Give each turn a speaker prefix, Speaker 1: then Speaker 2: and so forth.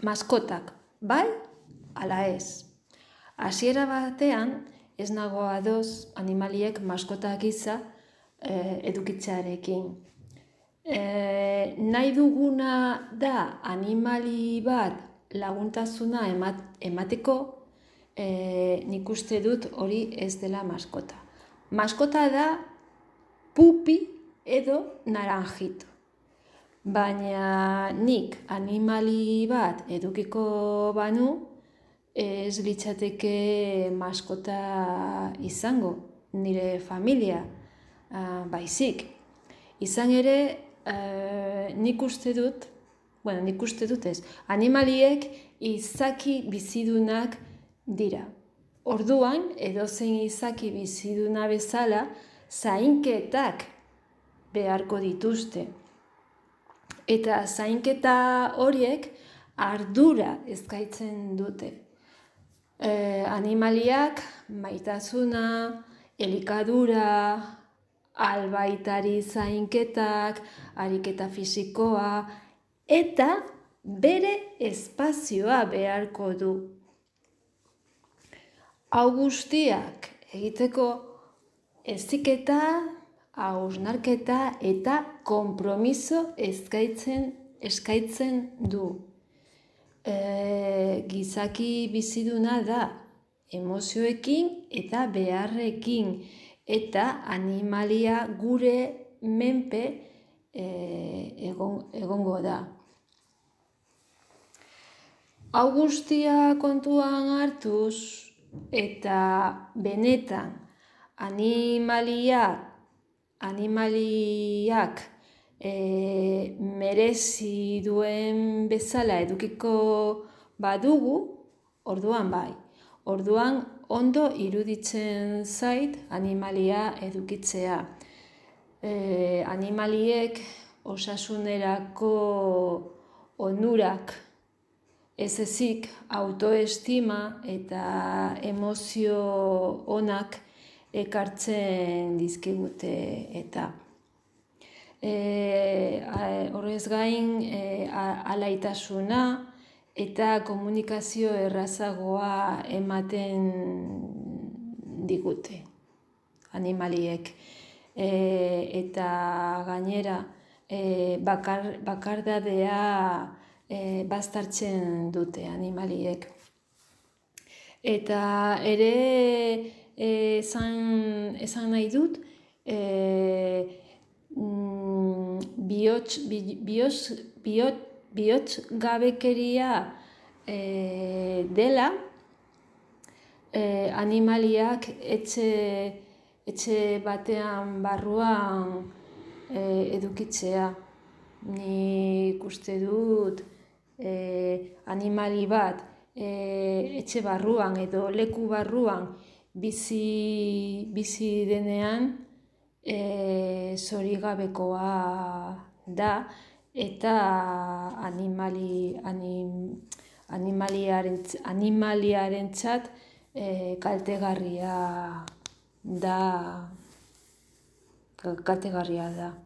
Speaker 1: maskotak, bai, ala ez. Hasiera batean, ez nago ados animaliek maskota gisa edukitzearekin. Nahi duguna da animali bat laguntasuna emateko, nik uste dut hori ez dela maskota. Maskota da pupi edo naranjito. Baina nik animali bat edukiko banu, ez litzateke maskota izango, nire familia, baizik. Izan ere, nik uste dut ez, animaliek izaki bizidunak dira. Orduan, edozein izaki biziduna bezala, zainketak beharko dituzte. Eta zainketa horiek ardura eskaintzen dute. Animaliak maitasuna, elikadura, albaitari zainketak, ariketa fisikoa, eta bere espazioa beharko du. Hau guztiak egiteko heziketa, hausnarketa eta konpromiso eskaintzen du. Gizaki biziduna da emozioekin eta beharrekin, eta animalia gure menpe egongo da. Hau guztia kontuan hartuz eta benetan animaliak merezi duen bezala edukiko badugu, orduan bai. Orduan ondo iruditzen zait animalia edukitzea. Animaliek osasunerako onurak ez ezik autoestima eta emozio onak ekartzen dizkigute eta. Horrez gain, alaitasuna eta komunikazio errazagoa ematen digute animaliek. Eta gainera, bakardadea baztertzen dute animaliek. Eta ere esan nahi dut, bihotz gabekeria dela animaliak etxe batean barruan edukitzea. Nik uste dut animali bat etxe barruan edo leku barruan bizi denean zorigabekoa da eta animaliarentzat kaltegarria da.